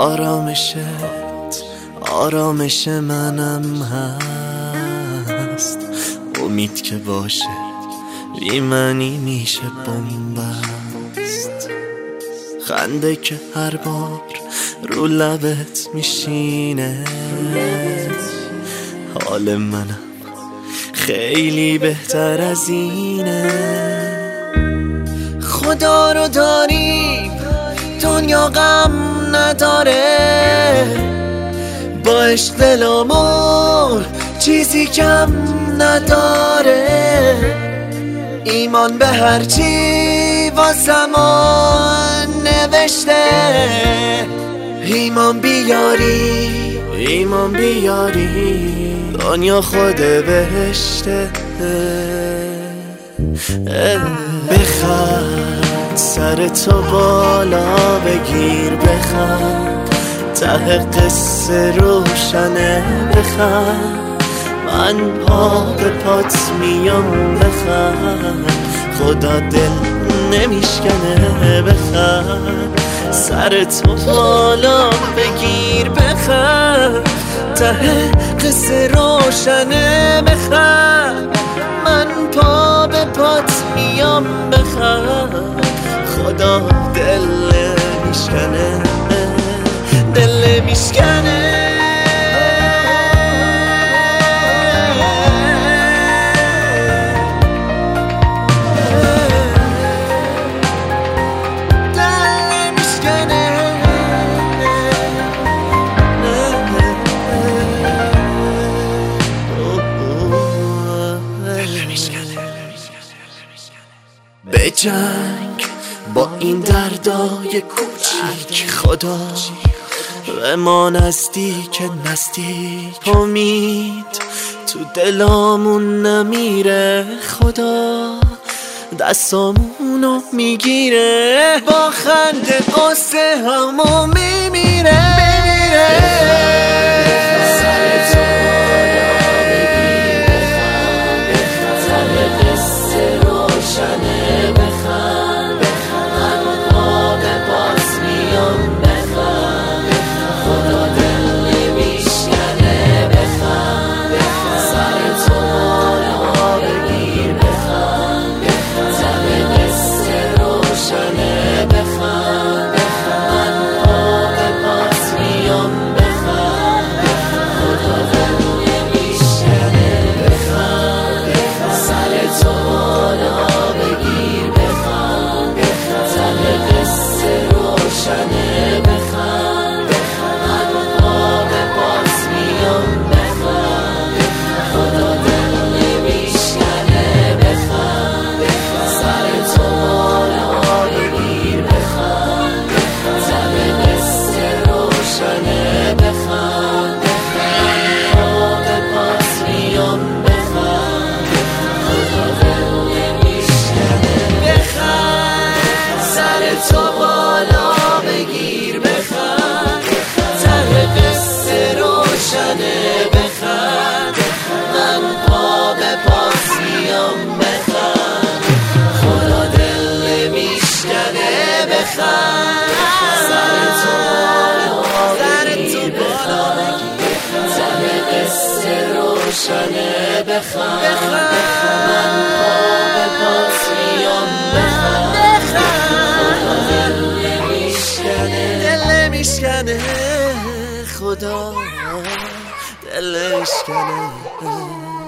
آرامش منم هست. امید که باشه بی منی میشه بنبست. خنده که هر بار رو لبت میشینه، حال منم خیلی بهتر از اینه. خدا رو داریم دنیا غم نداره، باش دلمون چیزی کم نداره. ایمان به هرچی واسمون نوشته، ایمان بیاری دنیا خود بهشته. بخند سر تو بالا بگیر، بخند ته قصه روشنه، بخند من پا به پات میام، بخند خدا دل نمیشکنه. بخند سر تو بالا بگیر، بخند ته قصه روشنه، بخند من پا به پات میام، بخند خدا دل میشکنه، دل میشکنه. بجنگ با این دردای کوچیک، خدا به ما نزدیک. امید تو دلامون نمیره، خدا دستامونو میگیره. با خنده قصه همو میمیره. بخند من پا به پات میام، بخند دل میشکنه، خدا دل میشکنه.